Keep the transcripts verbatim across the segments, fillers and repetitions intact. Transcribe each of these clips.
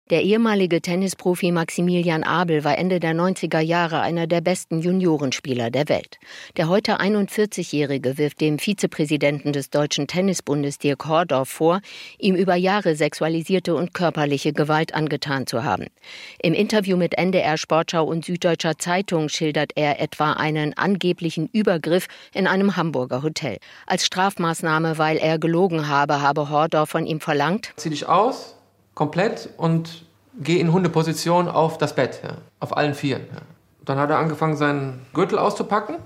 Der ehemalige Tennisprofi Maximilian Abel war Ende der neunziger Jahre einer der besten Juniorenspieler der Welt. Der heute einundvierzigjährige wirft dem Vizepräsidenten des Deutschen Tennisbundes Dirk Hordorf vor, ihm über Jahre sexualisierte und körperliche Gewalt angetan zu haben. Im Interview mit N D R Sportschau und Süddeutscher Zeitung schildert er etwa einen angeblichen Übergriff in einem Hamburger Hotel. Als Strafmaßnahme, weil er gelogen habe, habe Hordorf von ihm verlangt: Zieh dich aus, komplett, und geh in Hundeposition auf das Bett, ja, auf allen Vieren. Ja. Dann hat er angefangen, seinen Gürtel auszupacken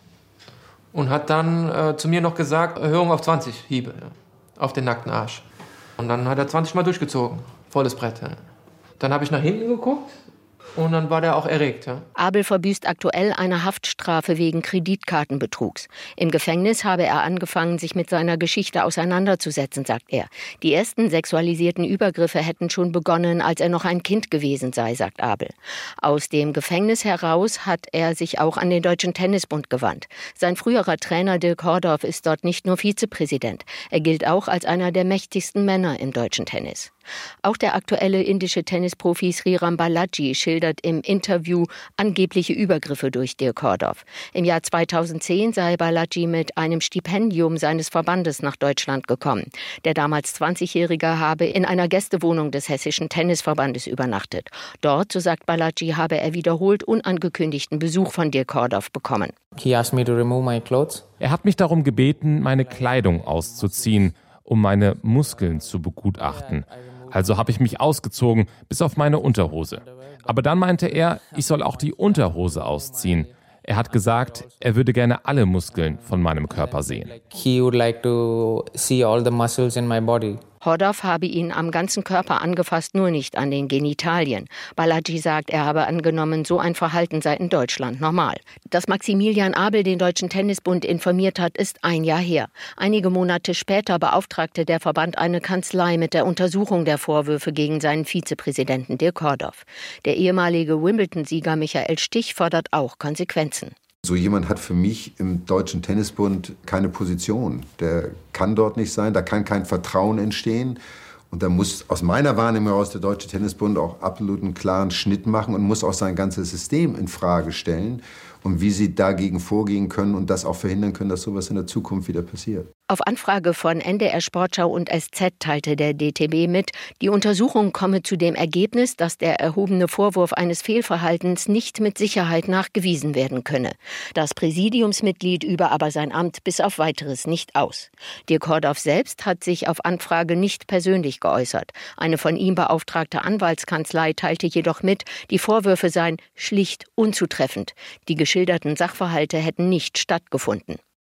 und hat dann äh, zu mir noch gesagt, Erhöhung auf zwanzig Hiebe, ja, auf den nackten Arsch. Und dann hat er zwanzig Mal durchgezogen, volles Brett. Ja. Dann habe ich nach hinten geguckt und dann war der auch erregt. Ja. Abel verbüßt aktuell eine Haftstrafe wegen Kreditkartenbetrugs. Im Gefängnis habe er angefangen, sich mit seiner Geschichte auseinanderzusetzen, sagt er. Die ersten sexualisierten Übergriffe hätten schon begonnen, als er noch ein Kind gewesen sei, sagt Abel. Aus dem Gefängnis heraus hat er sich auch an den Deutschen Tennisbund gewandt. Sein früherer Trainer Dirk Hordorf ist dort nicht nur Vizepräsident. Er gilt auch als einer der mächtigsten Männer im deutschen Tennis. Auch der aktuelle indische Tennisprofi Sriram Balaji schildert im Interview angebliche Übergriffe durch Dirk Hordorf. Im Jahr zweitausendzehn sei Balaji mit einem Stipendium seines Verbandes nach Deutschland gekommen. Der damals zwanzigjährige habe in einer Gästewohnung des Hessischen Tennisverbandes übernachtet. Dort, so sagt Balaji, habe er wiederholt unangekündigten Besuch von Dirk Hordorf bekommen. He asked me to remove my clothes. Er hat mich darum gebeten, meine Kleidung auszuziehen, um meine Muskeln zu begutachten. Also habe ich mich ausgezogen, bis auf meine Unterhose. Aber dann meinte er, ich soll auch die Unterhose ausziehen. Er hat gesagt, er würde gerne alle Muskeln von meinem Körper sehen. He would like to see all the muscles in my body. Hordorf habe ihn am ganzen Körper angefasst, nur nicht an den Genitalien. Balaji sagt, er habe angenommen, so ein Verhalten sei in Deutschland normal. Dass Maximilian Abel den Deutschen Tennisbund informiert hat, ist ein Jahr her. Einige Monate später beauftragte der Verband eine Kanzlei mit der Untersuchung der Vorwürfe gegen seinen Vizepräsidenten Dirk Hordorf. Der ehemalige Wimbledon-Sieger Michael Stich fordert auch Konsequenzen. So jemand hat für mich im Deutschen Tennisbund keine Position. Der kann dort nicht sein, da kann kein Vertrauen entstehen. Und da muss aus meiner Wahrnehmung heraus der Deutsche Tennisbund auch absolut einen klaren Schnitt machen und muss auch sein ganzes System in Frage stellen und wie sie dagegen vorgehen können und das auch verhindern können, dass sowas in der Zukunft wieder passiert. Auf Anfrage von N D R Sportschau und S Z teilte der D T B mit, die Untersuchung komme zu dem Ergebnis, dass der erhobene Vorwurf eines Fehlverhaltens nicht mit Sicherheit nachgewiesen werden könne. Das Präsidiumsmitglied übe aber sein Amt bis auf Weiteres nicht aus. Dirk Hordorf selbst hat sich auf Anfrage nicht persönlich geäußert. Eine von ihm beauftragte Anwaltskanzlei teilte jedoch mit, die Vorwürfe seien schlicht unzutreffend. Die geschilderten Sachverhalte hätten nicht stattgefunden.